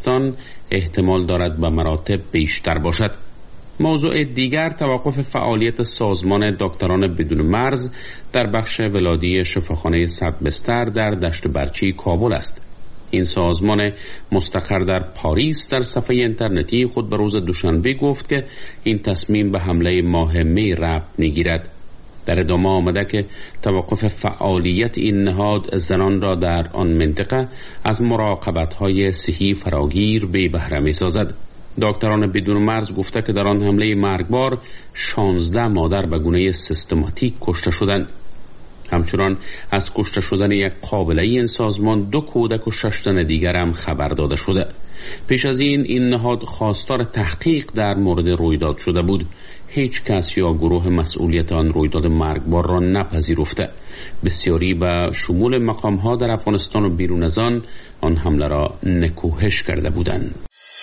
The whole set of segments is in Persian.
افغانستان احتمال دارد به مراتب بیشتر باشد. موضوع دیگر توقف فعالیت سازمان دکتران بدون مرز در بخش ولادی شفاخانه 100 بستر در دشت برچی کابل است. این سازمان مستقر در پاریس در صفحه اینترنتی خود به روز دوشنبه گفت که این تصمیم به حمله ماه می ربط می‌گیرد. در ادامه آمده که توقف فعالیت این نهاد زنان را در آن منطقه از مراقبت‌های صحی فراگیر بی بهره می‌سازد. دکتران بدون مرز گفته که در آن حمله مرگبار 16 مادر به گونه سیستماتیک کشته شدند. همچنان از کشته شدن یک قابله این سازمان 2 کودک و 6 تن دیگر هم خبر داده شده. پیش از این نهاد خواستار تحقیق در مورد رویداد شده بود. هیچ کس یا گروه مسئولیت آن رویداد مرگبار را نپذیرفته. بسیاری به شمول مقام‌ها در افغانستان و بیرون از آن حمله را نکوهش کرده بودند.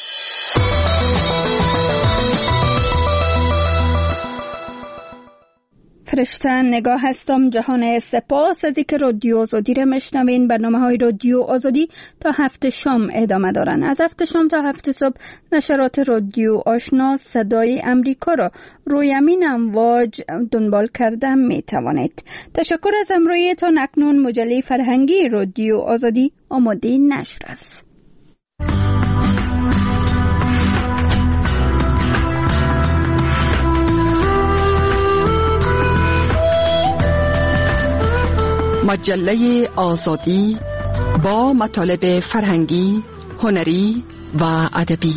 فرشته نگاه هستم جهان سپاس از اینکه رادیو آزادی را میشنوین. برنامه‌های رادیو آزادی تا 7 شام ادامه دارن. از 7 شام تا 7 صبح نشرات رادیو آشنا صدای امریکا را روی همین امواج دنبال کرده می توانید. تشکر از همراهیتان. اکنون مجله فرهنگی رادیو آزادی آماده نشر است. مجله آزادی با مطالب فرهنگی، هنری و ادبی.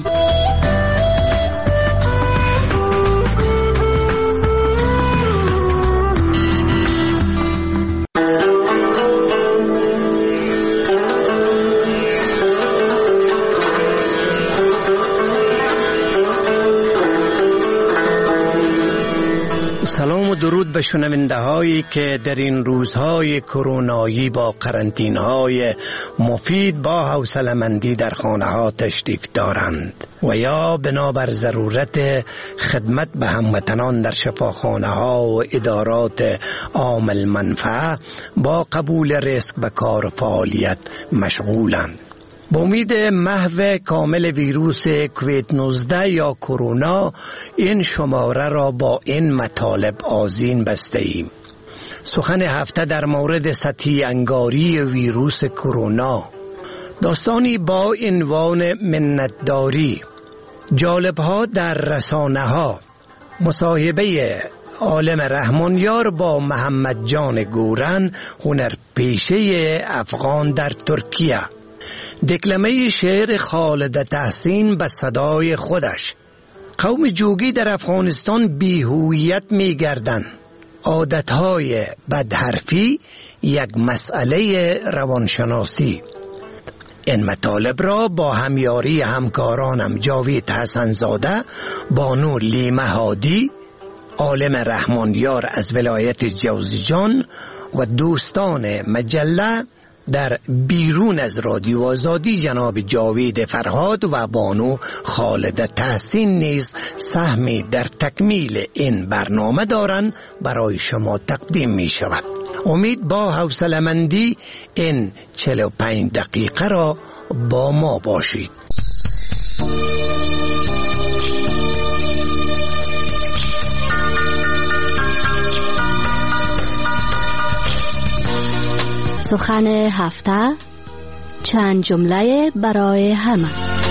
سلام و درود به شنونده هایی که در این روزهای کرونایی با قرنطینه های مفید با حوصله‌مندی در خانه ها تشریف دارند و یا بنابر ضرورت خدمت به هموطنان در شفاخانه ها و ادارات عامل منفعه با قبول ریسک به کار و فعالیت مشغولند. با امید محو کامل ویروس کووید 19 یا کرونا این شماره را با این مطالب آذین بسته ایم. سخن هفته در مورد سطحی انگاری ویروس کرونا، داستانی با عنوان منتداری، جالب‌ها در رسانه‌ها، مصاحبه عالم رحمانیار با محمد جان گورن هنرپیشه افغان در ترکیه، دکلمه شعر خالد تحسین به صدای خودش. قوم جوگی در افغانستان بی‌هویت می‌گردند. عادتهای بدحرفی یک مسئله روانشناسی. این مطالب را با همیاری همکارانم جاوید حسنزاده، بانو لیمه هادی، عالم رحمانیار از ولایت جوزجان و دوستان مجله در بیرون از رادیو آزادی جناب جاوید فرهاد و بانو خالد تحسین نیز سهمی در تکمیل این برنامه دارند برای شما تقدیم می شود. امید با حوصله‌مندی این 45 دقیقه را با ما باشید. سخن هفته، چند جمله برای همه.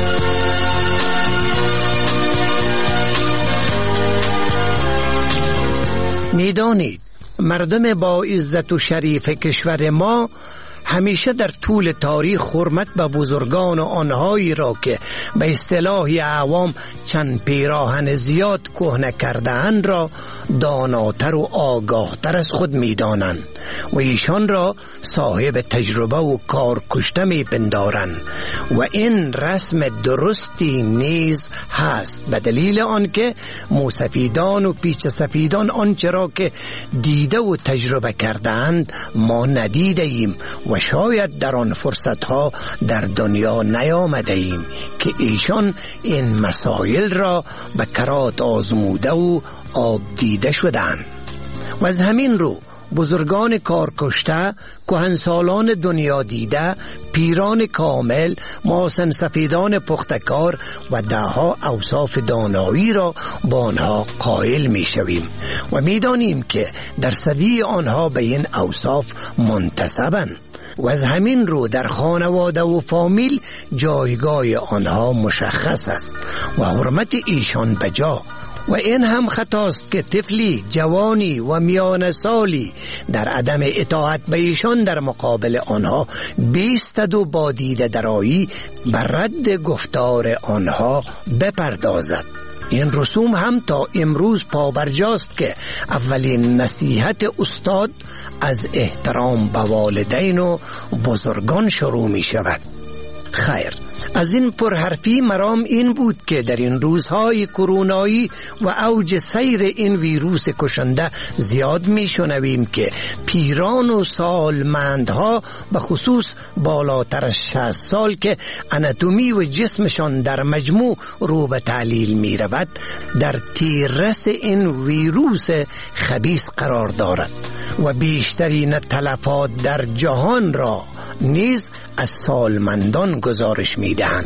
میدانید مردم با عزت و شریف کشور ما همیشه در طول تاریخ حرمت به بزرگان و آنهایی را که به اصطلاح عوام چند پیراهن زیاد کهنه کرده‌اند را داناتر و آگاهتر از خود می‌دانند و ایشان را صاحب تجربه و کارکشته می‌پندارند و این رسم درستی نیز هست، به دلیل آنکه موسفیدان و پیچ سفیدان آنچه را که دیده و تجربه کرده‌اند ما ندیده ایم و شاید در آن فرصتها در دنیا نیامده ایم که ایشان این مسائل را به کرات آزموده و آب دیده شدند. و از همین رو بزرگان کارکشته، کهنسالان دنیا دیده، پیران کامل، محسن سفیدان پختکار و دهها اوصاف دانایی را با آنها قائل می شویم و می دانیم که درصدی آنها به این اوصاف منتسبند و از همین رو در خانواده و فامیل جایگاه آنها مشخص است و حرمت ایشان بجا. و این هم خطاست که طفلی، جوانی و میان سالی در عدم اطاعت به ایشان در مقابل آنها بیستد و با دیده درایی بر رد گفتار آنها بپردازد. این رسوم هم تا امروز پابرجاست که اولین نصیحت استاد از احترام به والدین و بزرگان شروع می شود. خیر، از این پرحرفی مرام این بود که در این روزهای کرونایی و اوج سیر این ویروس کشنده زیاد می شنویم که پیران و سالمندها به خصوص بالاتر از 60 سال که اناتومی و جسمشان در مجموع رو به تعلیل می رود در تیررس این ویروس خبیث قرار دارد و بیشترین تلفات در جهان را نیز از سالمندان گزارش می دهند.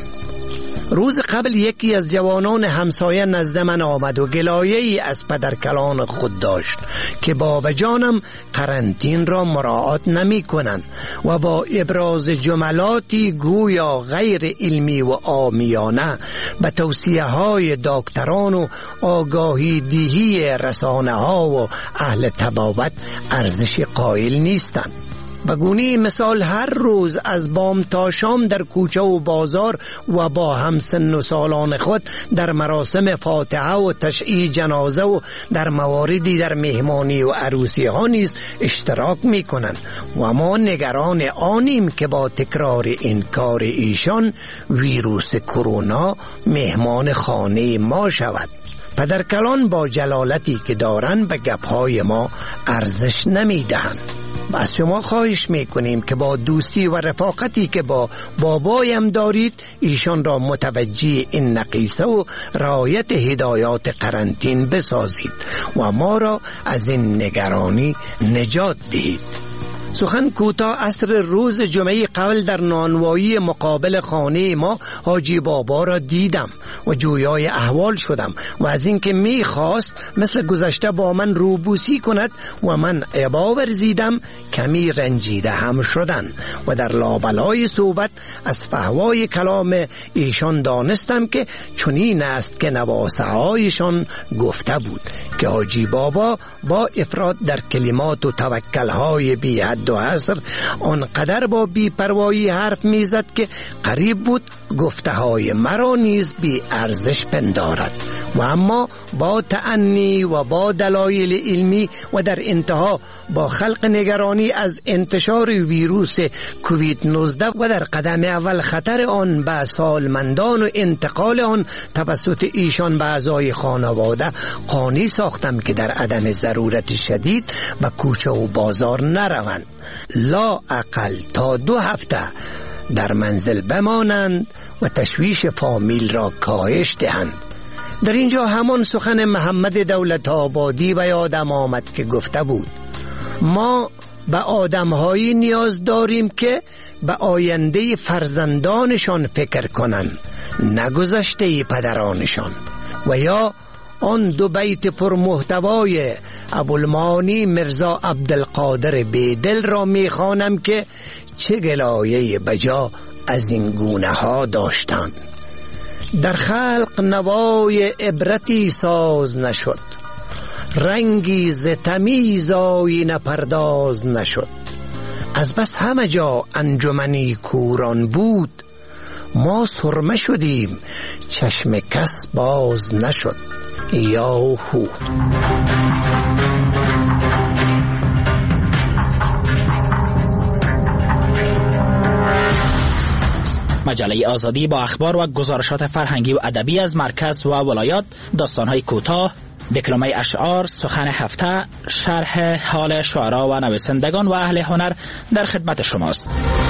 روز قبل یکی از جوانان همسایه نزد من آمد و گلایه‌ای از پدرکلان خود داشت که بابا جانم قرنطین را مراعات نمی کنند و با ابراز جملاتی گویا غیر علمی و عامیانه به توصیه های دکتران و آگاهی دیهی رسانه ها و اهل طبابت ارزش قائل نیستند. بگونی مثال هر روز از بام تا شام در کوچه و بازار و با همسن و سالان خود در مراسم فاتحه و تشییع جنازه و در مواردی در مهمانی و عروسی ها نیز اشتراک می کنند و ما نگران آنیم که با تکرار این کار ایشان ویروس کرونا مهمان خانه ما شود. پدرکلان با جلالتی که دارند به گپهای ما ارزش نمی دهند. از شما خواهش میکنیم که با دوستی و رفاقتی که با بابایم دارید ایشان را متوجه این نقیصه و رعایت هدایات قرنطین بسازید و ما را از این نگرانی نجات دهید. سخن کوتاه عصر روز جمعه قبل در نانوایی مقابل خانه ما حاجی بابا را دیدم و جویای احوال شدم و از اینکه میخواست مثل گذشته با من روبوسی کند و من ابا ورزیدم کمی رنجیده هم شدن و در لابلای صحبت از فحوای کلام ایشان دانستم که چنین است که نواسه هایشان گفته بود که حاجی بابا با افراد در کلمات و توکل های بی حد و حصر آنقدر با بی‌پروایی حرف میزد که قریب بود گفته های مرا نیز بی ارزش پندارد و اما با تأنی و با دلایل علمی و در انتها با خلق نگرانی از انتشار ویروس کووید 19 و در قدم اول خطر آن به سالمندان و انتقال آن توسط ایشان به اعضای خانواده قانع ساختم که در عدم ضرورت شدید به کوچه و بازار نروند، لا اقل تا 2 هفته در منزل بمانند و تشویش فامیل را کاهش دهند. در اینجا همان سخن محمد دولت آبادی به یادم آمد که گفته بود ما به آدم‌هایی نیاز داریم که به آینده فرزندانشان فکر کنند، نه گذشته پدرانشان. و یا آن 2 بیت پرمحتوای ابوالمعانی مرزا عبدالقادر بیدل را میخوانم که چه گلایه بجا از این گونه ها داشتند. در خلق نوای عبرتی ساز نشد، رنگی ز تمیز آیینه پرداز نشد. از بس همه جا انجمنی کوران بود، ما سرمه شدیم چشم کس باز نشد. یاهو. مجله آزادی با اخبار و گزارشات فرهنگی و ادبی از مرکز و ولایات، داستان‌های کوتاه، دکلمه اشعار، سخن هفته، شرح حال شعرا و نویسندگان و اهل هنر در خدمت شماست.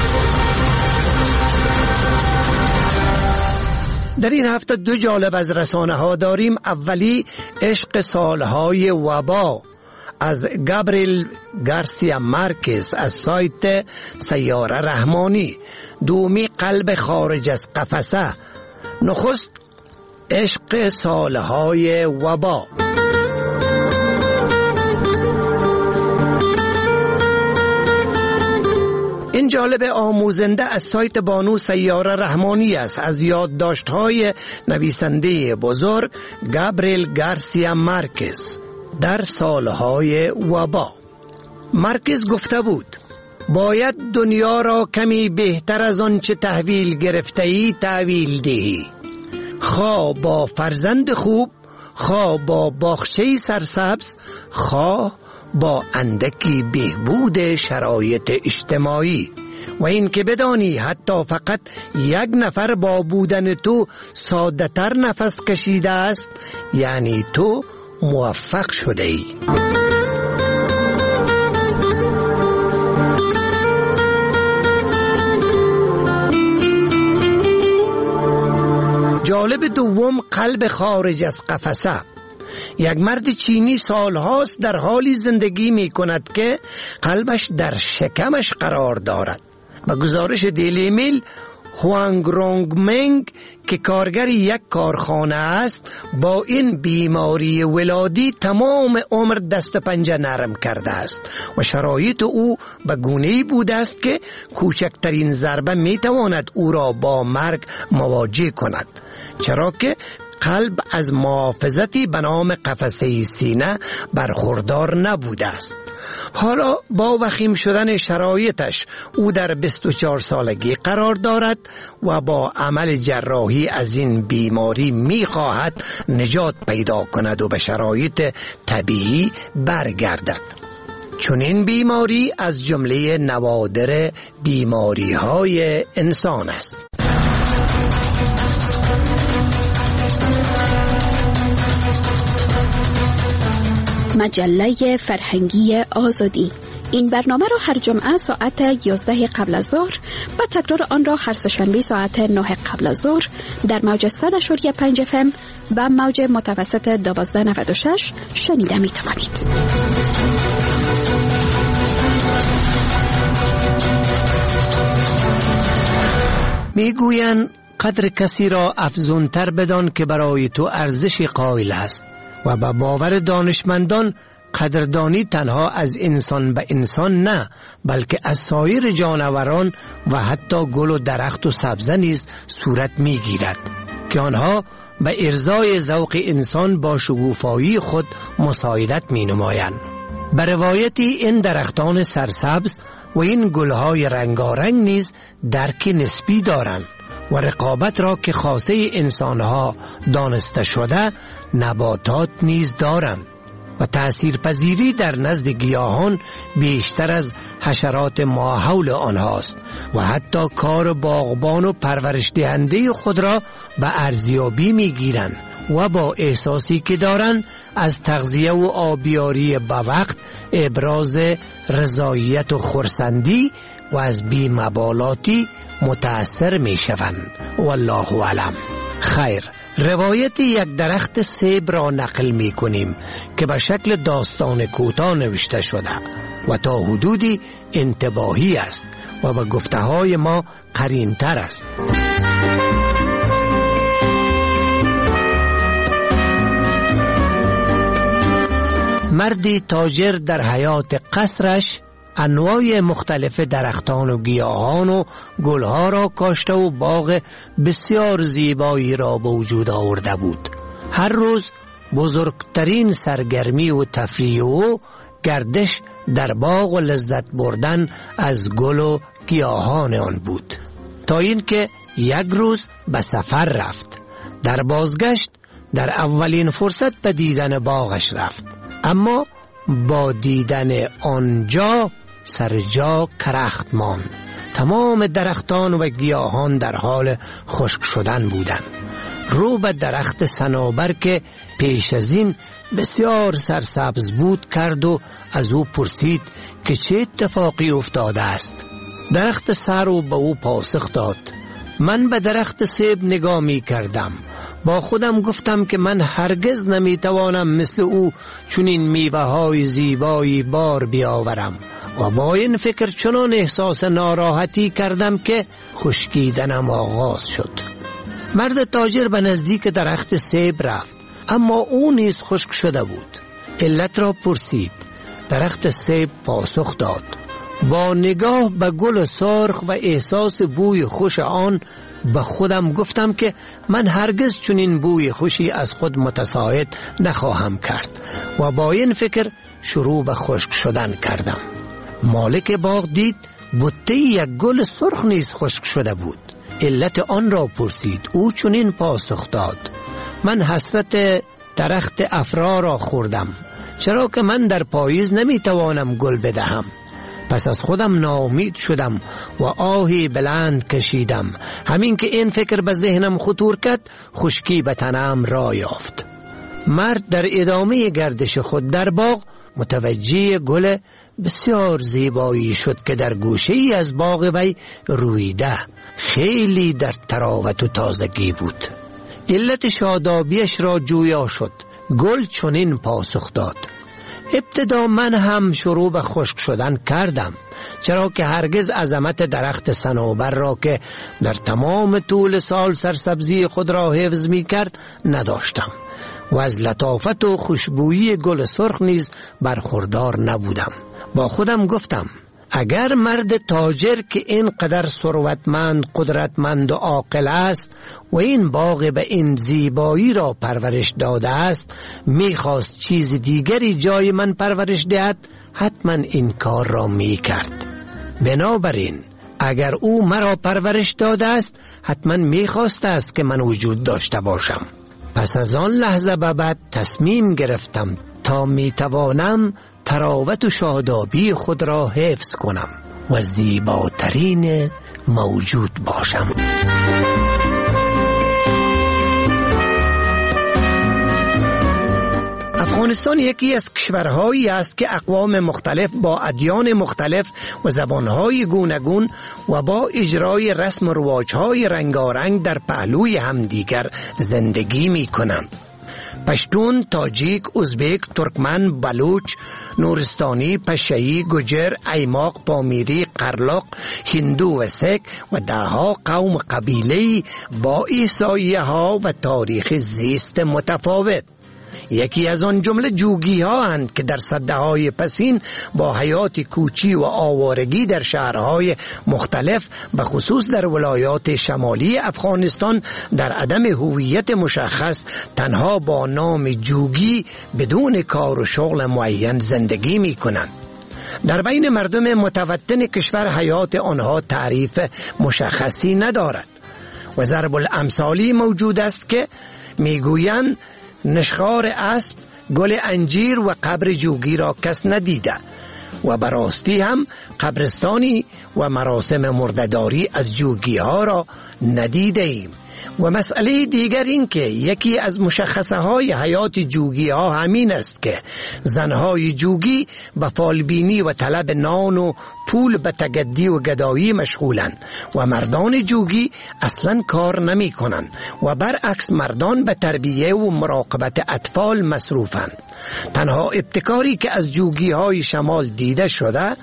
در این هفته 2 جالب از رسانه ها داریم. اولی عشق سالهای وبا از گابریل گارسیا مارکز از سایت سیاره رحمانی. دومی قلب خارج از قفسه. نخست عشق سالهای وبا. این جالب آموزنده از سایت بانو سیاره رحمانی است، از یادداشت‌های نویسنده بزرگ گابریل گارسیا مارکز در سالهای وبا. مارکز گفته بود باید دنیا را کمی بهتر از آنچه تحویل گرفته‌ای تحویل دهی، خواه با فرزند خوب، خواه با باغچه سرسبز، خواه با اندکی بهبود شرایط اجتماعی. و این که بدانی حتی فقط یک نفر با بودن تو ساده تر نفس کشیده است، یعنی تو موفق شده ای. جالب دوم قلب خارج از قفسه. یک مرد چینی سالهاست در حالی زندگی می کند که قلبش در شکمش قرار دارد. با گزارش دیلی میل، هوانگ رونگ منگ که کارگر یک کارخانه است با این بیماری ولادی تمام عمر دست پنجه نرم کرده است و شرایط او به گونه‌ای بوده است که کوچکترین ضربه می تواند او را با مرگ مواجه کند، چرا که قلب از محافظتی به نام قفسه سینه برخوردار نبوده است. حالا با وخیم شدن شرایطش او در 24 سالگی قرار دارد و با عمل جراحی از این بیماری می خواهد نجات پیدا کند و به شرایط طبیعی برگردد. چون این بیماری از جمله نوادر بیماری های انسان است. مجله فرهنگی آزادی. این برنامه را هر جمعه ساعت 11 قبل از ظهر و تکرار آن را هر سه‌شنبه ساعت 9 قبل از ظهر در موج 100.5 FM و موج متوسط 1296 شنیده می توانید. میگویند قدر کسی را افزونتر بدان که برای تو ارزش قائل است و به باور دانشمندان قدردانی تنها از انسان به انسان نه، بلکه از سایر جانوران و حتی گل و درخت و سبزه نیز صورت میگیرد که آنها به ارضای ذوق انسان با شگوفایی خود مساعدت می نمایند. به روایتی این درختان سرسبز و این گلهای رنگارنگ نیز درک نسبی دارند و رقابت را که خاصه انسانها دانسته شده نباتات نیز دارند و تأثیرپذیری در نزد گیاهان بیشتر از حشرات ماحول آنهاست و حتی کار باغبان و پرورش دهنده خود را به ارزیابی میگیرند و با احساسی که دارند از تغذیه و آبیاری به وقت، ابراز رضایت و خرسندی و از بی‌مبالاتی متأثر می شوند. والله اعلم. خیر، روایت یک درخت سیب را نقل می کنیم که به شکل داستان کوتاه نوشته شده و تا حدودی انتباهی است و به گفته های ما قرین تر است. مردی تاجر در حیات قصرش انواع مختلف درختان و گیاهان و گلها را کاشته و باغ بسیار زیبایی را به وجود آورده بود. هر روز بزرگترین سرگرمی و تفریح و گردش در باغ و لذت بردن از گل و گیاهان آن بود، تا اینکه یک روز به سفر رفت. در بازگشت در اولین فرصت به دیدن باغش رفت، اما با دیدن آنجا سر جا کرخت ماند. تمام درختان و گیاهان در حال خشک شدن بودند. رو به درخت صنوبر که پیش از این بسیار سرسبز بود کرد و از او پرسید که چه اتفاقی افتاده است. درخت سر رو به او پاسخ داد: من به درخت سیب نگاه می کردم با خودم گفتم که من هرگز نمیتوانم مثل او چنین میوه‌های زیبایی بار بیاورم و با این فکر چنان احساس ناراحتی کردم که خشکیدنم آغاز شد. مرد تاجر به نزدیک درخت سیب رفت، اما او نیز خشک شده بود. علت را پرسید. درخت سیب پاسخ داد. با نگاه به گل سرخ و احساس بوی خوش آن به خودم گفتم که من هرگز چنین بوی خوشی از خود متساعد نخواهم کرد و با این فکر شروع به خشک شدن کردم. مالک باغ دید بوته یک گل سرخ نیز خشک شده بود. علت آن را پرسید. او چنین پاسخ داد. من حسرت درخت افرا را خوردم، چرا که من در پاییز نمیتوانم گل بدهم. پس از خودم ناامید شدم و آهی بلند کشیدم. همین که این فکر به ذهنم خطور کرد، خشکی به تنم را یافت. مرد در ادامه گردش خود در باغ متوجه گل بسیار زیبایی شد که در گوشه ای از باغ وی رویده، خیلی در تراوت و تازگی بود. علت شادابیش را جویا شد. گل چنین پاسخ داد. ابتدا من هم شروع به خشک شدن کردم، چرا که هرگز عظمت درخت صنوبر را که در تمام طول سال سرسبزی خود را حفظ می کرد نداشتم و از لطافت و خوشبویی گل سرخ نیز برخوردار نبودم. با خودم گفتم اگر مرد تاجر که اینقدر ثروتمند، قدرتمند و عاقل است و این باغ به این زیبایی را پرورش داده است، میخواست چیز دیگری جای من پرورش دهد، حتما این کار را میکرد. بنابراین اگر او مرا پرورش داده است، حتما میخواست است که من وجود داشته باشم. پس از آن لحظه به بعد تصمیم گرفتم تا میتوانم تراوت و شادابی خود را حفظ کنم و زیباترین موجود باشم. افغانستان یکی از کشورهایی است که اقوام مختلف با ادیان مختلف و زبانهای گوناگون و با اجرای رسم و رواجهای رنگارنگ در پهلوی همدیگر زندگی می کنند. پشتون، تاجیک، ازبک، ترکمن، بلوچ، نورستانی، پشه‌ای، گوجر، ایماق، پامیری، قرلاق، هندو و سک و دهها قوم قبیله‌ای با احصایه‌ها و تاریخ زیست متفاوت. یکی از آن جمله جوگی ها اند که در سده‌های پسین با حیات کوچی و آوارگی در شهرهای مختلف به خصوص در ولایات شمالی افغانستان در عدم هویت مشخص تنها با نام جوگی بدون کار و شغل معین زندگی می کنند. در بین مردم متوطن کشور حیات آنها تعریف مشخصی ندارد و ضرب الامثالی موجود است که میگویند نشخوار اسب، گل انجیر و قبر جوگی را کس ندیده و براستی هم قبرستانی و مراسم مرده‌داری از جوگی ها را ندیده ایم. و مسئله دیگر این که یکی از مشخصه های حیات جوگی ها همین است که زنهای جوگی به فالبینی و طلب نان و پول به تگدی و گدایی مشغولند و مردان جوگی اصلا کار نمی کنند و برعکس مردان به تربیه و مراقبت اطفال مصروفند. تنها ابتکاری که از جوگی های شمال دیده شده،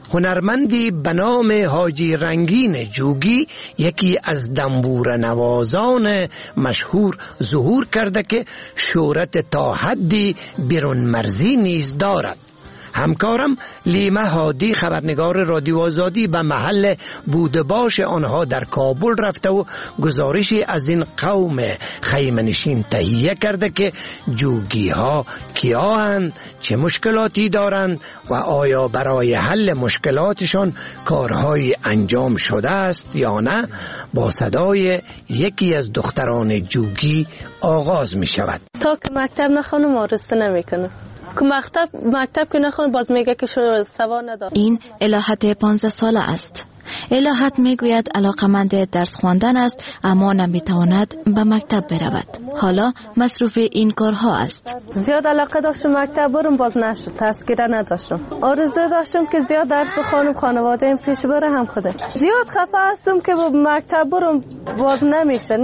هنرمندی به نام حاجی رنگین جوگی، یکی از دنبور نوازان مشهور، ظهور کرده که شهرت تا حدی بیرون مرزی نیز دارد. همکارم لیمه هادی، خبرنگار رادیو آزادی، به محل بودباش آنها در کابل رفته و گزارشی از این قوم خیمه‌نشین تهیه کرده که جوگی ها کیا هستند، چه مشکلاتی دارند و آیا برای حل مشکلاتشان کارهایی انجام شده است یا نه. با صدای یکی از دختران جوگی آغاز می شود. تا که مکتب نخوانم آرسته نمیکنه، که مکتب که نخوان باز میگه که سوار نداره. این الهت 15 ساله است. الهت میگوید علاقمند درس خواندن است اما نمیتواند به مکتب برود. حالا مصروف این کارها است. زیاد علاقه داشتم مکتب برم، باز نشد، تذکره نداشتم. آرزو داشتم که زیاد درس بخوانم، خانواده این پیش بره هم خوده. زیاد خفه هستم که با مکتب برم باز نمیشنی.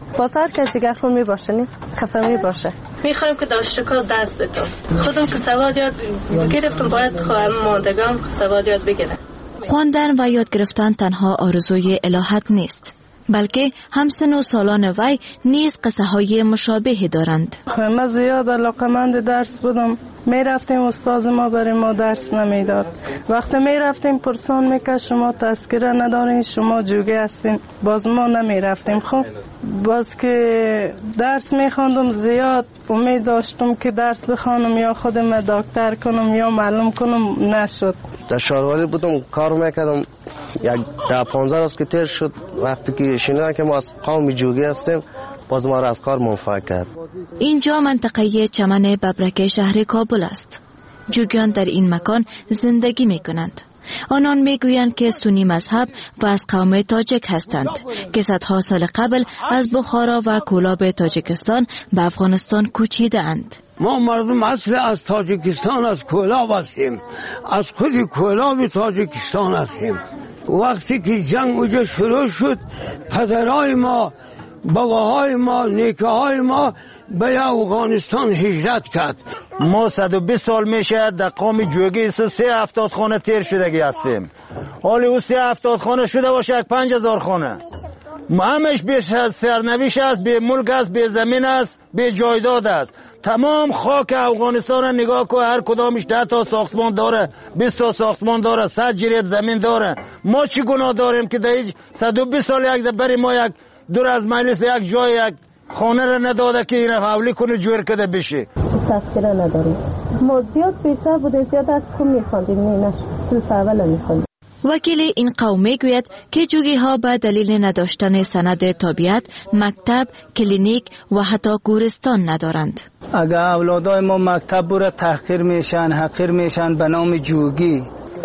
باز هر کسی که خون میباشه نه خفه میباشه. میخوایم که دانشجوها درس بدن. خودم که سواد یاد گرفتم باید خواهم ماندگان سواد یاد بگیرم. خواندن و یاد گرفتن تنها آرزوی الهت نیست، بلکه همسن و سالان وی نیز قصه های مشابه دارند. من زیاد علاقمند درس بودم. می رفتیم استاد ما برای ما درس نمیداد. وقتی می رفتیم پرسان میکرد شما تذکره ندارین، شما جوگه هستین، باز ما نمی رفتیم. خب باز که درس می خواندم زیاد امید داشتم که درس بخوانم یا خودم دکتر کنم یا معلم کنم، نشد. در شهروالی بودم کار میکردم، یک 10-15 روز که تیر شد وقتی که شنیدن که ما از قوم جوگی هستیم باز ما را از کار منفعل کرد. اینجا منطقه چمن ببرک شهر کابل است. جوگیان در این مکان زندگی می کنند. آنان می گویند که سنی مذهب و از قوم تاجک هستند که صدها سال قبل از بخارا و کولاب تاجکستان به افغانستان کوچیده اند. ما مردم اصل از تاجکستان از کولاب هستیم، از خود کولاب تاجکستان هستیم. وقتی که جنگ اونجا شروع شد پدرای ما، باباهای ما، نیکه‌های ما به افغانستان هجرت کرد. ما 120 سال میشه در قوم جوگی 370 خانه تیر شدگی هستیم. حالی او 370 خانه شده باشه 5000 خانه. همش بیش از سرنوشت است، به ملک است، به زمین است، به جایداد است. تمام خاک افغانستان را نگاه کن، هر کدامش 10 تا ساختمان داره، 20 تا ساختمان داره، 100 جریب زمین داره. ما چی گناه داریم که در 120 سال یک بری ما یک دور از مجلس یک جای یک خانه را نداده که این حولی کنه جور کده بشه. تذکره نداریم. ما زیاد پیشتر بوده، زیاد از خون میخواندیم، نه صرف اول میخواندیم. وکیل این قوم میگوید که جوگی ها به دلیل نداشتن سند تابعیت مکتب، کلینیک و حتی گورستان ندارند. اگر اولادای ما مکتب بوده تحقیر میشن، حقیر میشن به نام جوگی.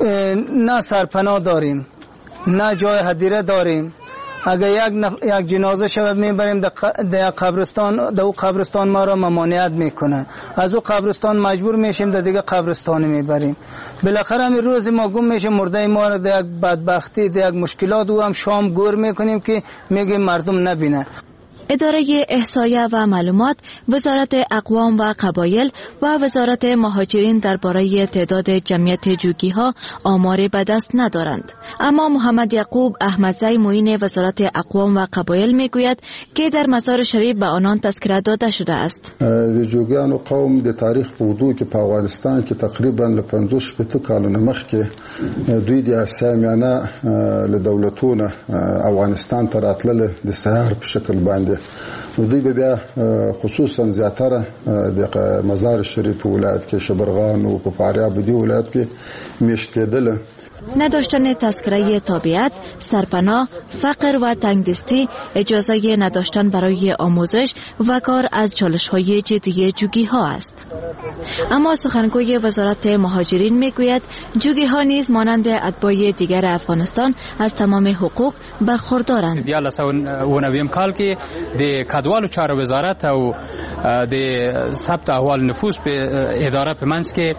نه سرپناه داریم، نه جای هدیره داریم. اگر یک جنازه شب میبریم در قبرستان، در او قبرستان ما را ممانعت میکنه. از او قبرستان مجبور میشیم در دیگه قبرستانی میبریم. بالاخره همین روز ما گم میشه، مرده ما را در یک بدبختی، در یک مشکلات او هم شام گور میکنیم که میگیم مردم نبینه. اداره احصایه و معلومات، وزارت اقوام و قبایل و وزارت مهاجرین درباره تعداد جمعیت جوگی ها آمار به دست ندارند. اما محمد یعقوب احمدزی معین وزارت اقوام و قبایل میگوید که در مزار شریف به آنان تذکره داده شده است. جوگیان و قوم د تاریخ په وضو کې په افغانستان کې تقریبا له 50 کالونو مخکې دوی د سامیانه له دولتونو افغانستان ته راتلل د سهار په شکل باندې. دوی به بیا خصوصا زیاتره د مزار شریف ولایت کې شبرغان او په فاریاب دی ولایت کې میشتېدل. نداشتن تذکره تابعیت، سرپناه، فقر و تنگدستی، اجازه نداشتن برای آموزش و کار از چالش‌های جدی جوگی ها است. اما سخنگوی وزارت مهاجرین میگوید جوگی ها نیز مانند اتباع دیگر افغانستان از تمام حقوق برخوردارند. دیال 19 کال کې د کډوالو چارو وزارت او د ثبت احوال نفوس په اداره په منځ کې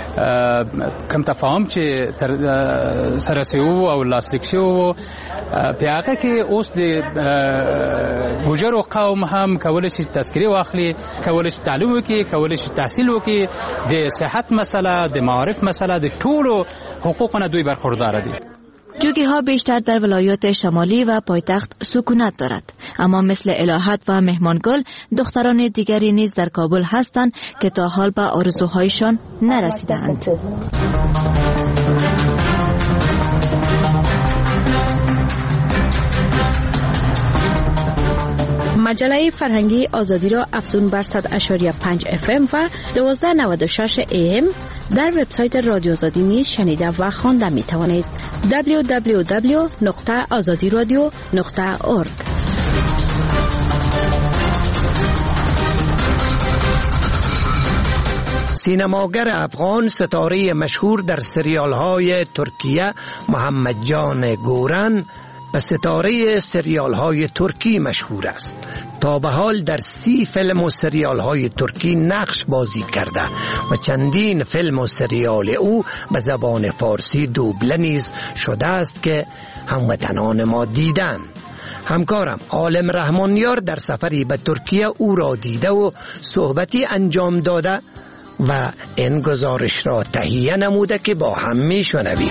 کم تفاهم چې سرسیو او لاسلیکشو په هغه کې اوس د ګوجرو قوم هم کولای شي تذکره واخلي، کولای شي تعلیم وکړي، کولای شي تحصیل وکړي، د صحت مسله، د معارف مسله، د ټولو حقوقونه دوی برخوردار دي. جوگی ها بیشتر در ولایات شمالی و پایتخت سکونت دارد، اما مثل الهت و مهمانگل دختران دیگری نیز در کابل هستند که تا حال به آرزوهایشان نرسیدند. مجله فرهنگی آزادی را افزون بر 100.5 FM و 1296 AM در وبسایت رادیو آزادی نیز شنیده و خوانده می توانید. www.azadiradio.org. سینماگر افغان ستاره مشهور در سریال های ترکیه محمد جان گورن به ستاره سریال های ترکی مشهور است. تا به حال در 30 فیلم و سریال های ترکی نقش بازی کرده و چندین فیلم و سریال او به زبان فارسی دوبله نیز شده است که هموطنان ما دیدند. همکارم عالم رحمانیار در سفری به ترکیه او را دیده و صحبتی انجام داده و این گزارش را تهیه نموده که با هم میشنویم.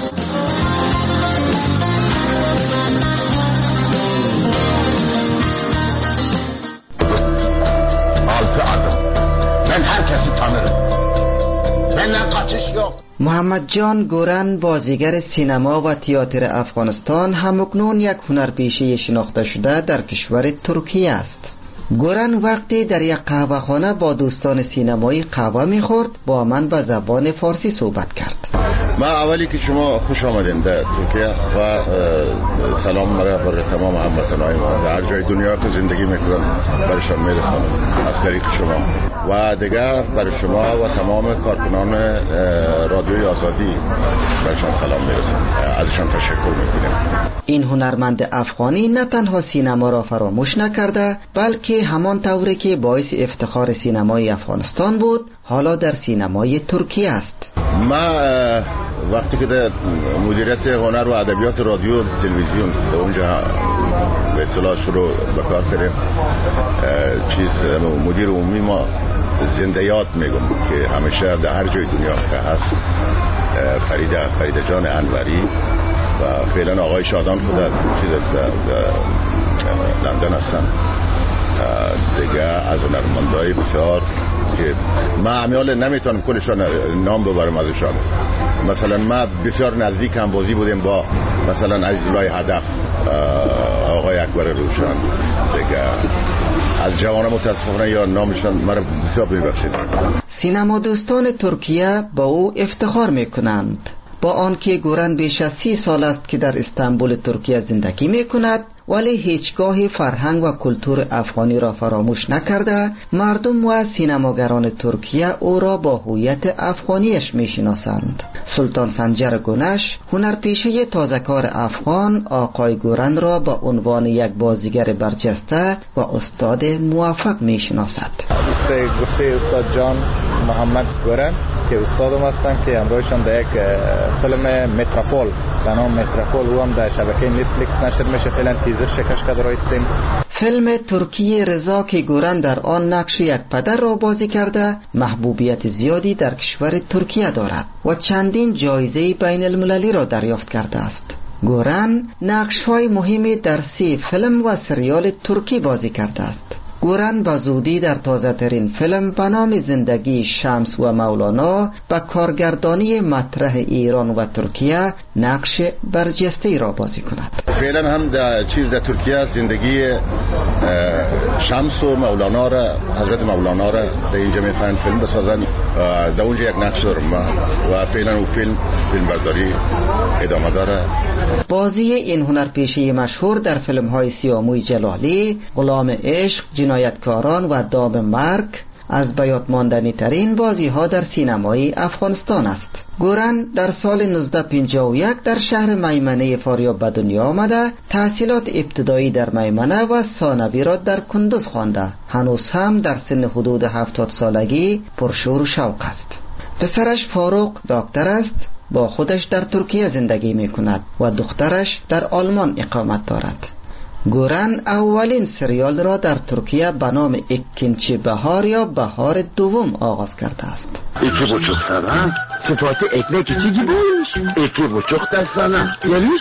محمد جان گورن بازیگر سینما و تئاتر افغانستان همکنون یک هنرپیشه شناخته شده در کشور ترکیه است. گورن وقتی در یک قهوه‌خانه با دوستان سینمایی قهوه می‌خورد با من به زبان فارسی صحبت کرد. ما اولی که شما خوش آمدین در ترکیه و سلام مرا برای تمام هموطنان ما در هر جای دنیا که زندگی میکنن برشان میرسانم از طریق شما و دیگه برای شما و تمام کارکنان رادیوی آزادی برشان سلام میرسانم، ازشان تشکر میکنیم. این هنرمند افغانی نه تنها سینما را فراموش نکرده بلکه همان طوری که باعث افتخار سینمای افغانستان بود حالا در سینمای ترکیه است. ما وقتی که در مدیریت هنر و ادبیات رادیو و تلویزیون در اونجا به اصطلاح شروع به کار کردیم، مدیر عمومی ما زنده یاد میگم که همیشه در هر جای دنیا که هست فریده جان انوری و فعلا آقای شادان خود لندن هستن دیگه، از هنرمندای بسیار که ما امیال نمیتونم کلشان نام ببرم ازشان. مثلا ما بسیار نزدیک هم بازی بودیم با مثلا عزیزالله هدف، آقای اکبر روشن دیگه، از جوانان متاسفانه یا نامشان مرا بسیار میبخشید. سینما دوستان ترکیه با او افتخار میکنند. با آنکه گورن بیش از 30 سال است که در استانبول ترکیه زندگی میکند ولی هیچگاه فرهنگ و کلتور افغانی را فراموش نکرده. مردم و سینماگران ترکیه او را با هویت افغانیش میشناسند. سلطان سنجر گنش هنرپیشه تازه‌کار افغان آقای گورن را با عنوان یک بازیگر برجسته و استاد موفق میشناسد. گفته استاد جان محمد گورن که استادم هستن که همراهشان در یک فیلم متروپول به نام متروپول او هم در شبکه نتفلیکس نشر میشه، فعلا تیزر شکش کرده رایستیم. فیلم ترکی رضا که گورن در آن نقش یک پدر را بازی کرده محبوبیت زیادی در کشور ترکیه دارد و چندین جایزه بین المللی را دریافت کرده است. گورن نقش‌های مهمی در 3 فیلم و سریال ترکی بازی کرده است. گورن با زودی در تازه ترین فیلم به نام زندگی شمس و مولانا با کارگردانی مطرح ایران و ترکیه نقش برجسته را بازی کند. فعلا هم در ترکیه زندگی شمس و مولانا را، حضرت مولانا را در اینجا میخواهند فیلم بسازن، در اونجا یک نقش دارم و فعلا اون فیلم برداری ادامه داره. بازی این هنرپیشه مشهور در فیلم های سیاموی جلالی، غلام عشق، جنایتکاران و دام مرگ از بیاد ماندنی ترین بازی ها در سینمای افغانستان است. گورن در سال 1951 در شهر میمنه فاریاب به دنیا آمده. تحصیلات ابتدایی در میمنه و ثانوی را در کندوز خوانده. هنوز هم در سن حدود 70 سالگی پرشور و شوق است. پسرش فاروق دکتر است، با خودش در ترکیه زندگی می کند و دخترش در آلمان اقامت دارد. گورن اولین سریال را در ترکیه به نام اکنچی بهار یا بهار دوم آغاز کرده است. 2,5 سنه صفات ekmek içi gibiymiş. 2,5 sene yemiş.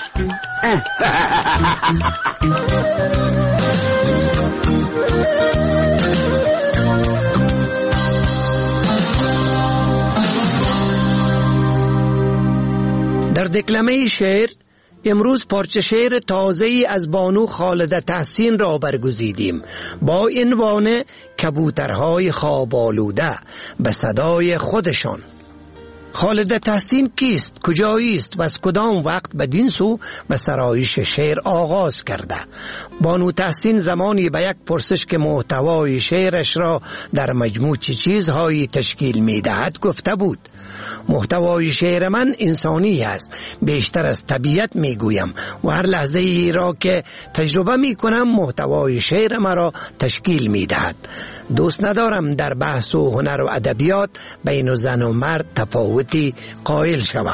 در دکلمه شعر امروز پارچه شعر تازه‌ای از بانو خالده تحسین را برگزیدیم با عنوان کبوترهای خواب آلوده به صدای خودشان. خالده تحسین کیست، کجایی است و از کدام وقت بدین سو به سرایش شعر آغاز کرده؟ بانو تحسین زمانی به یک پرسش که محتوای شعرش را در مجموع چه چیزهایی تشکیل می‌دهد گفته بود: محتوای شعر من انسانی است، بیشتر از طبیعت میگویم و هر لحظه ای را که تجربه میکنم محتوای شعر مرا تشکیل میدهد. دوست ندارم در بحث و هنر و ادبیات بین زن و مرد تفاوتی قائل شوم.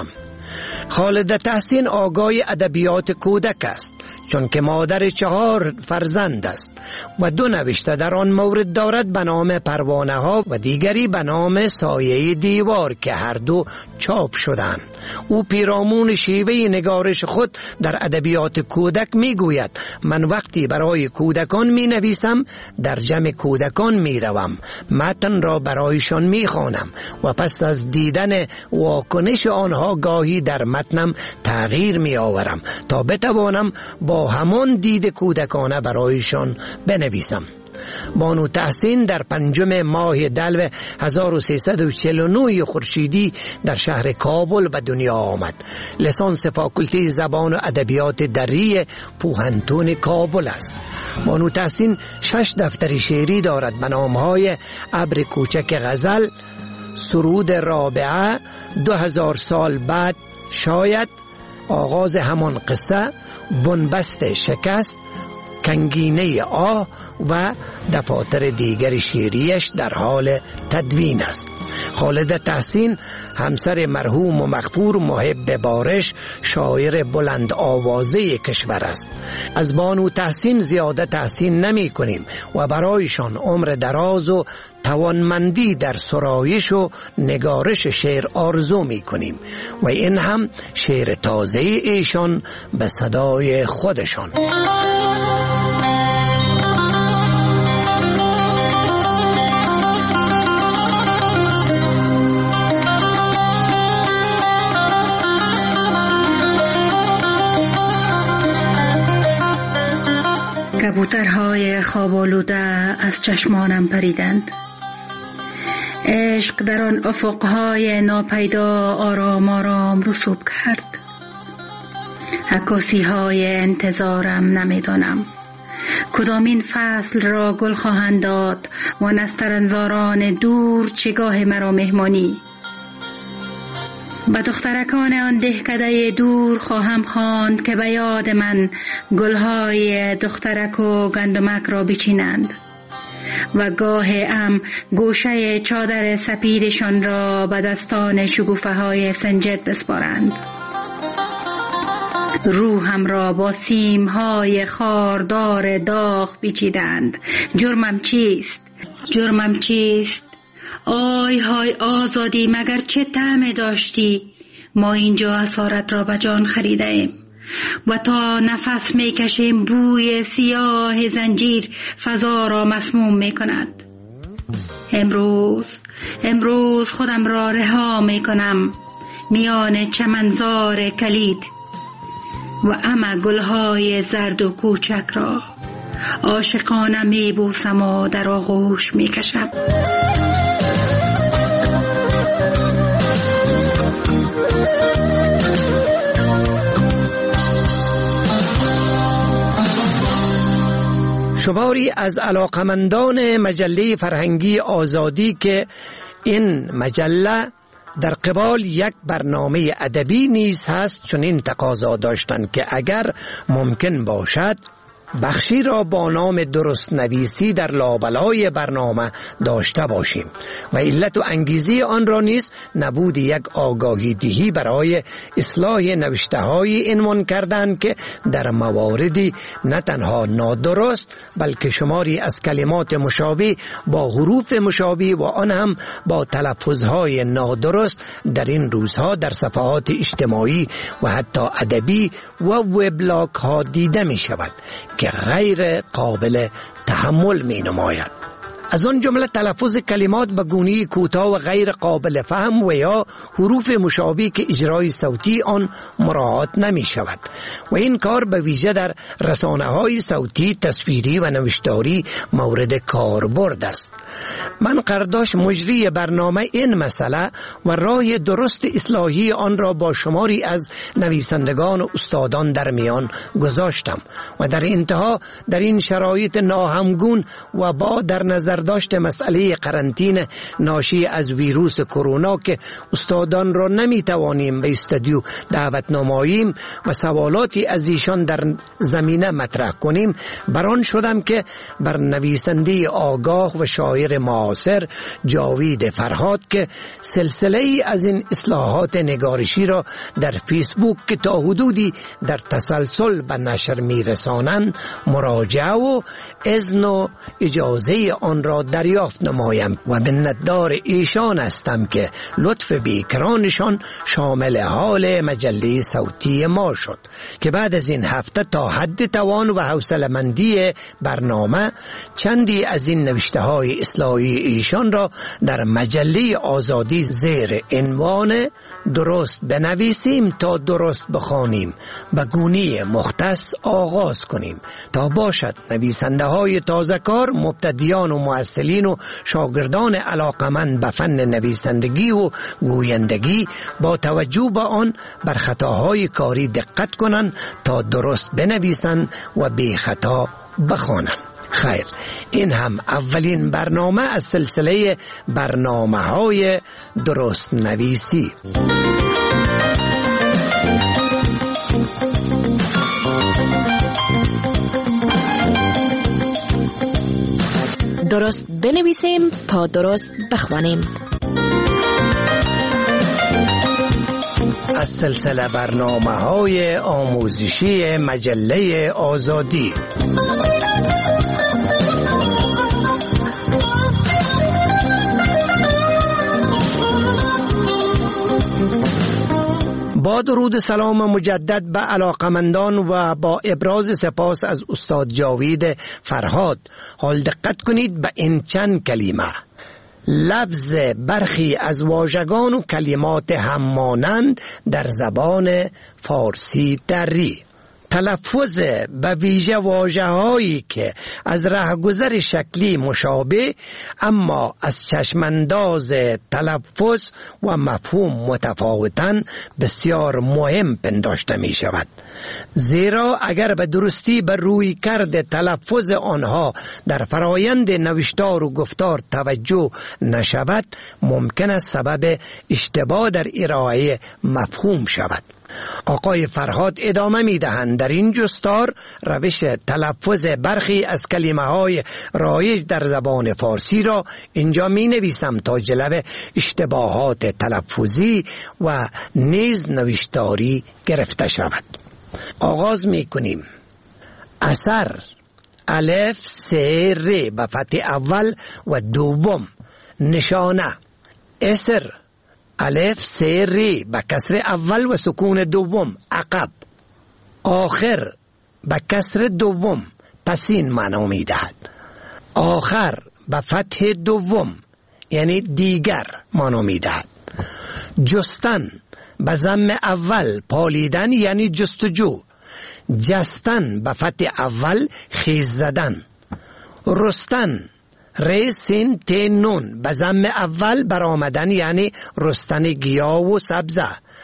خالده تحسین آگاه ادبیات کودک است، چون که مادر 4 فرزند است و 2 نوشته در آن مورد دارد به نام پروانه ها و دیگری به نام سایه دیوار که هر دو چاپ شدند. او پیرامون شیوه نگارش خود در ادبیات کودک می گوید: من وقتی برای کودکان می نویسم در جمع کودکان می روم، متن را برایشان می خوانم و پس از دیدن واکنش آنها گاهی در متنم تغییر می آورم تا بتوانم با همان دید کودکانه برایشان بنویسم. بانو تحسین در 5 ماه دلو 1349 خورشیدی در شهر کابل به دنیا آمد. لیسانس فاکولته زبان و ادبیات دری پوهنتون کابل است. بانو تحسین 6 دفتر شعری دارد به نامهای ابر کوچک غزل، سرود رابعه، 2000 سال بعد شاید، آغاز همان قصه، بنبست شکست، کنگینه آه و دفاتر دیگر شعریش در حال تدوین است. خالده تحسین همسر مرحوم و مغفور محب بارش شاعر بلند آوازه کشور است. از بانو تحسین زیاده تحسین نمی کنیم و برایشان عمر دراز و توانمندی در سرایش و نگارش شعر آرزو می کنیم و این هم شعر تازه ایشان به صدای خودشان. کبوترهای خواب آلوده از چشمانم پریدند. عشق در آن افقهای ناپیدا آرام آرام رسوب کرد. عکاسی های انتظارم نمیدانم کدامین فصل را گل خواهند داد و نسترنزاران دور چگاه مرا مهمانی. به دخترکان آن دهکده دور خواهم خواند که به یاد من گلهای دخترک و گندمک را بچینند و گاه گوشه چادر سپیدشان را به دستان شکوفه های سنجد بسپارند. روحم را با سیمهای خاردار داغ پیچیدند. جرمم چیست؟ جرمم چیست؟ آی های آزادی مگر چه طعم داشتی؟ ما اینجا اسارت را به جان خریده ایم و تا نفس می کشیم بوی سیاه زنجیر فضا را مسموم می کند. امروز خودم را رها می کنم میان چمنزار کلید و گلهای زرد و کوچک را عاشقانه می بوسم و در آغوش می کشم. شماری از علاقمندان مجله فرهنگی آزادی که این مجله در قبال یک برنامه ادبی نیز هست چنین تقاضا داشتند که اگر ممکن باشد بخشی را با نام درست نویسی در لابلای برنامه داشته باشیم و علت و انگیزه آن را نیز نبود یک آگاهی دهی برای اصلاح نوشته های عنوان کردند که در مواردی نه تنها نادرست بلکه شماری از کلمات مشابه با حروف مشابه و آن هم با تلفظهای نادرست در این روزها در صفحات اجتماعی و حتی ادبی و وبلاگ ها دیده می شود که غیر قابل تحمل می نماید. از آن جمله تلفظ کلمات به گونه‌ای کوتاه و غیر قابل فهم و یا حروف مشابه که اجرای صوتی آن مراعات نمی شود و این کار به ویژه در رسانه‌های صوتی، تصویری و نوشتاری مورد کاربرد است. من قرداش مجری برنامه این مسئله و راه درست اصلاحی آن را با شماری از نویسندگان و استادان در میان گذاشتم و در انتها در این شرایط ناهمگون و با در نظر برداشت مسئله قرنطینه ناشی از ویروس کرونا که استادان را نمیتوانیم به استودیو دعوت نماییم و سوالاتی از ایشان در زمینه مطرح کنیم، بران شدم که بر نویسنده آگاه و شاعر معاصر جاوید فرهاد که سلسله ای از این اصلاحات نگارشی را در فیسبوک که تا حدودی در تسلسل به نشر میرسانند مراجعه و اذن و اجازه آن را دریافت نمایم و منتدار ایشان هستم که لطف بیکرانشان شامل حال مجله صوتی ما شد که بعد از این هفته تا حد توان و حوصله‌مندی برنامه چندی از این نوشته های اصلاحی ایشان را در مجله آزادی زیر عنوان درست بنویسیم تا درست بخوانیم به گونه مختص آغاز کنیم تا باشد نویسنده های تازه کار، مبتدیان و مؤثلین و شاگردان علاقمند به فن نویسندگی و گویندگی با توجه به آن بر خطاهای کاری دقت کنند تا درست بنویسند و بی خطا بخوانند. خیر، این هم اولین برنامه از سلسله برنامه‌های درست نویسی. درست بنویسیم تا درست بخوانیم. از سلسله برنامه‌های آموزشی مجله آزادی. با درود سلام مجدد به علاقمندان و با ابراز سپاس از استاد جاوید فرهاد، حال دقت کنید به این چند کلمه. لفظ برخی از واژگان و کلمات همانند در زبان فارسی دری. تلفظ به ویژه واژه‌هایی که از رهگذر شکلی مشابه اما از چشمانداز تلفظ و مفهوم متفاوتن بسیار مهم پنداشته می شود، زیرا اگر به درستی به روی کرده تلفظ آنها در فرایند نوشتار و گفتار توجه نشود ممکن است سبب اشتباه در ارائه مفهوم شود. آقای فرهاد ادامه می دهند در این جستار روش تلفظ برخی از کلمه های رایج در زبان فارسی را اینجا می نویسم تا جلوه اشتباهات تلفظی و نیز نوشتاری گرفته شود. آغاز می کنیم. اثر الف سه ر به فتح اول و دوم. نشانه اثر الف سه ری به کسر اول و سکون دوم. عقب. آخر به کسر دوم پسین معنا می دهد. آخر به فتح دوم یعنی دیگر معنا می دهد. جستن به ضم اول پالیدن یعنی جستجو. جستن به فتح اول خیز زدن. رستن ر سین ت نون به ضم اول برآمدن یعنی رستن گیاه و سبزه.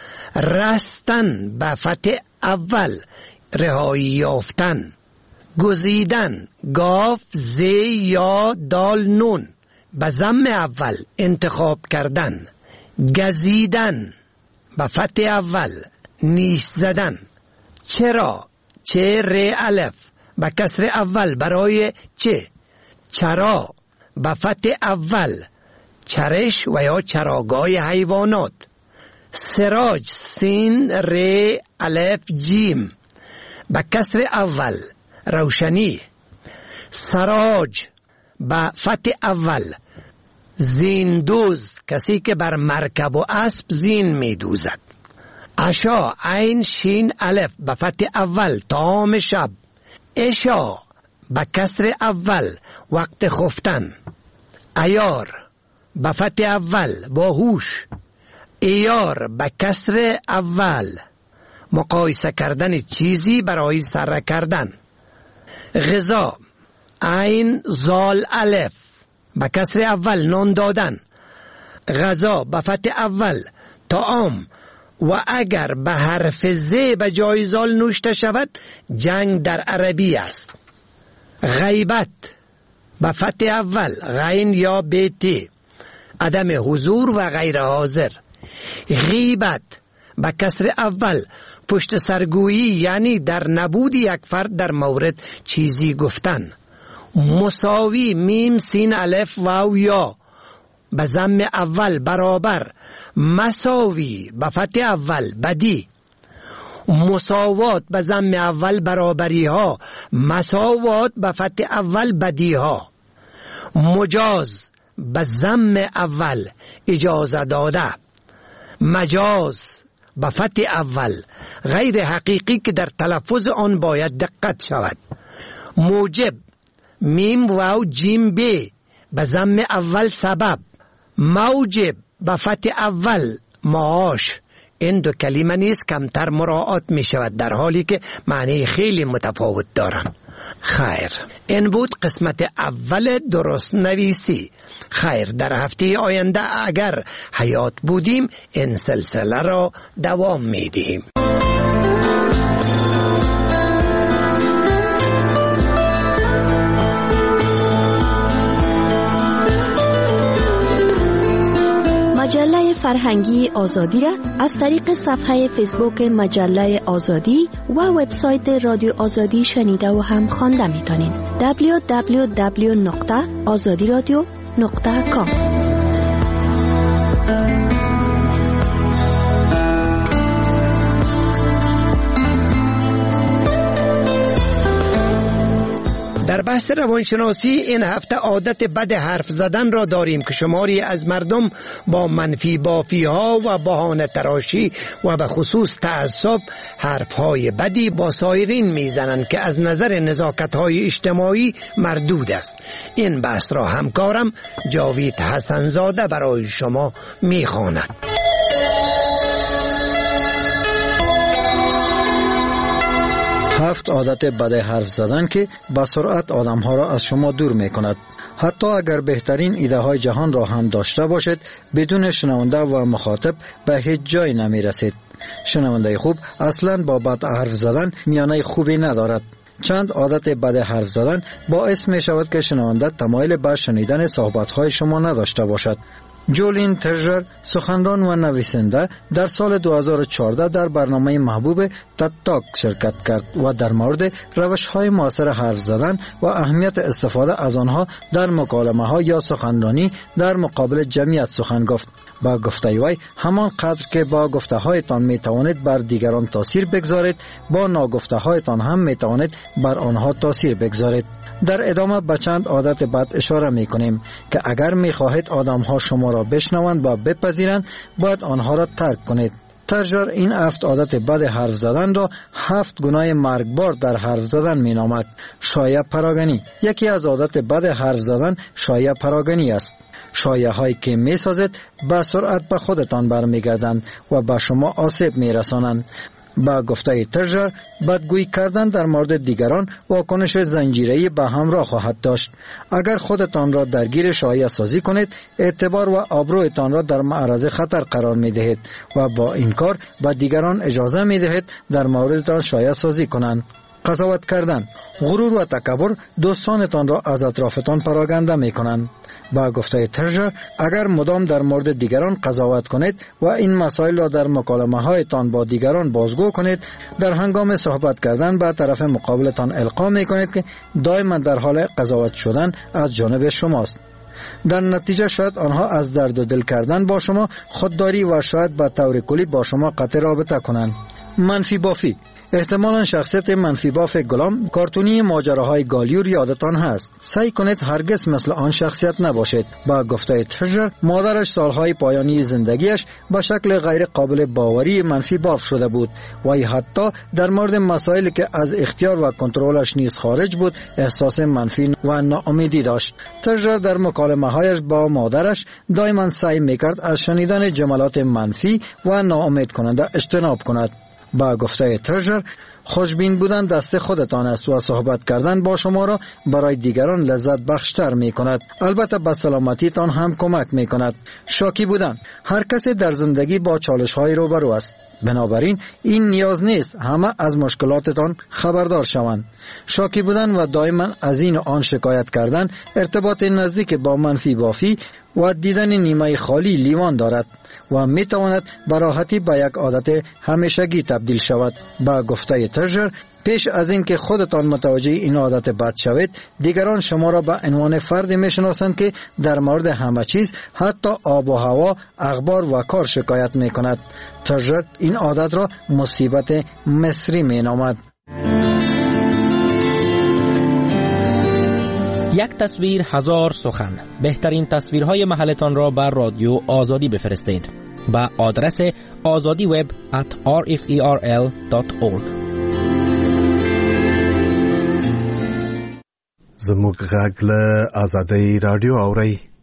رستن به فتح اول رهایی یافتن. گزیدن گاف ز یا دال نون به ضم اول انتخاب کردن. گزیدن به فتح اول نیش زدن. چرا چه ر الف به کسر اول برای چه. چرا به فتح اول چرش و یا چراگاه حیوانات. سراج سین ر الف جیم به کسر اول روشنی. سراج به فتح اول زیندوز کسی که بر مرکب و اسب زین می دوزد. عشا عین شین الف به فتح اول طعام شب. عشا به کسر اول وقت خفتن. عیار به فتح اول باهوش. عیار به کسر اول مقایسه کردن چیزی برای سره کردن. غذا عین زال الف به کسر اول نان دادن. غذا به فتح اول طعام و اگر به حرف ز به جای زال نوشته شود جنگ در عربی است. غیبت به فتح اول غین یا بیتی عدم حضور و غیر حاضر. غیبت به کسر اول پشت سرگویی یعنی در نبود یک فرد در مورد چیزی گفتن. مساوی میم سین الف واو یا به ضم اول برابر. مساوی به فتح اول بدی. مساوات به ضم اول برابری ها. مساوات به فتح اول بدی ها. مجاز به ضم اول اجازه داده. مجاز به فتح اول غیر حقیقی که در تلفظ آن باید دقت شود. موجب میم واو جیم بی به ضم اول سبب. موجب به فتح اول معاش. این دو کلمه نیست کمتر مراعات می شود در حالی که معنی خیلی متفاوت دارند. خیر، این بود قسمت اول درست نویسی. خیر، در هفته آینده اگر حیات بودیم این سلسله را دوام می دهیم. مجله فرهنگی آزادی را از طریق صفحه فیسبوک مجله آزادی و وبسایت رادیو آزادی شنیده و هم خوانده می‌تونید. www.azadiradio.com. در بحث روانشناسی این هفته عادت بد حرف زدن را داریم که شماری از مردم با منفی بافی ها و بهانه تراشی و به خصوص تعصب حرف های بدی با سایرین میزنند که از نظر نزاکت های اجتماعی مردود است. این بحث را همکارم جاوید حسنزاده برای شما میخواند. 7 عادت بد حرف زدن که با سرعت آدمها را از شما دور می کند. حتی اگر بهترین ایده های جهان را هم داشته باشد، بدون شنونده و مخاطب به هیچ جای نمی رسید. شنونده خوب اصلا با بد حرف زدن میانه خوبی ندارد. چند عادت بد حرف زدن باعث می شود که شنونده تمایل به شنیدن صحبت های شما نداشته باشد. جولین ترژر، سخنران و نویسنده، در سال 2014 در برنامه محبوب تد تاک شرکت کرد و در مورد روش‌های معاصر حرف زدن و اهمیت استفاده از آنها در مکالمه‌ها یا سخنرانی در مقابل جمعیت سخن گفت. با گفته وی همان قدر که با گفته هایتان می توانید بر دیگران تاثیر بگذارید، با ناگفته هایتان هم می توانید بر آنها تاثیر بگذارید. در ادامه به چند عادت بد اشاره می کنیم که اگر می خواهید آدم ها شما را بشنوند و بپذیرند باید آنها را ترک کنید. ترژر این 7 عادت بد حرف زدن را 7 گناه مرگبار در حرف زدن می نامد. شایعه پراگنی. یکی از عادت بد حرف زدن شایعه پراگنی است. شایعه هایی که می سازید به سرعت به خودتان برمیگردند و به شما آسیب می رسانند. با گفته ترژر بدگویی کردن در مورد دیگران واکنش زنجیره‌ای به همراه خواهد داشت. اگر خودتان را درگیر شایعه سازی کنید، اعتبار و آبرویتان را در معرض خطر قرار می دهید و با این کار به دیگران اجازه می دهید در موردتان شایعه سازی کنند. قضاوت کردن. غرور و تکبر دوستانتان را از اطرافتان پراگنده می کنند. با گفته ترژر اگر مدام در مورد دیگران قضاوت کنید و این مسائل را در مکالمه هایتان با دیگران بازگو کنید، در هنگام صحبت کردن به طرف مقابلتان القا می کنید که دائما در حال قضاوت شدن از جانب شماست. در نتیجه شاید آنها از درد و دل کردن با شما خودداری و شاید به طور کلی با شما قطع رابطه کنند. منفی بافی. احتمالاً شخصیت منفی باف گلام کارتونی ماجراهای گالیور یادتان هست. سعی کنید هرگز مثل آن شخصیت نباشید. با گفته ترژر مادرش سالهای پایانی زندگیش به شکل غیر قابل باوری منفی باف شده بود و حتی در مورد مسائلی که از اختیار و کنترلش نیز خارج بود احساس منفی و ناامیدی داشت. ترژر در مکالمه هایش با مادرش دائما سعی میکرد از شنیدن جملات منفی و ناامید کننده اجتناب کند. با گفته ترژر خوشبین بودن دست خودتان است و صحبت کردن با شما را برای دیگران لذت بخشتر می کند. البته به سلامتیتان هم کمک می کند. شاکی بودن. هر کسی در زندگی با چالش های روبرو است. بنابراین این نیاز نیست همه از مشکلاتتان خبردار شوند. شاکی بودن و دائما از این و آن شکایت کردن ارتباط نزدیک با منفی بافی و دیدن نیمه خالی لیوان دارد و می تواند به راحتی به یک عادت همیشگی تبدیل شود. با گفته ترژر، پیش از این که خودتان متوجه این عادت بد شوید، دیگران شما را به عنوان فردی می شناسند که در مورد همه چیز، حتی آب و هوا، اخبار و کار شکایت می کند. ترژر این عادت را مصیبت مصری می نامد. یک تصویر هزار سخن. بهترین تصویرهای محلتان را بر رادیو آزادی بفرستید با آدرس azadiweb@rferl.org. زموږ غږ له آزادۍ رادیو اورئ.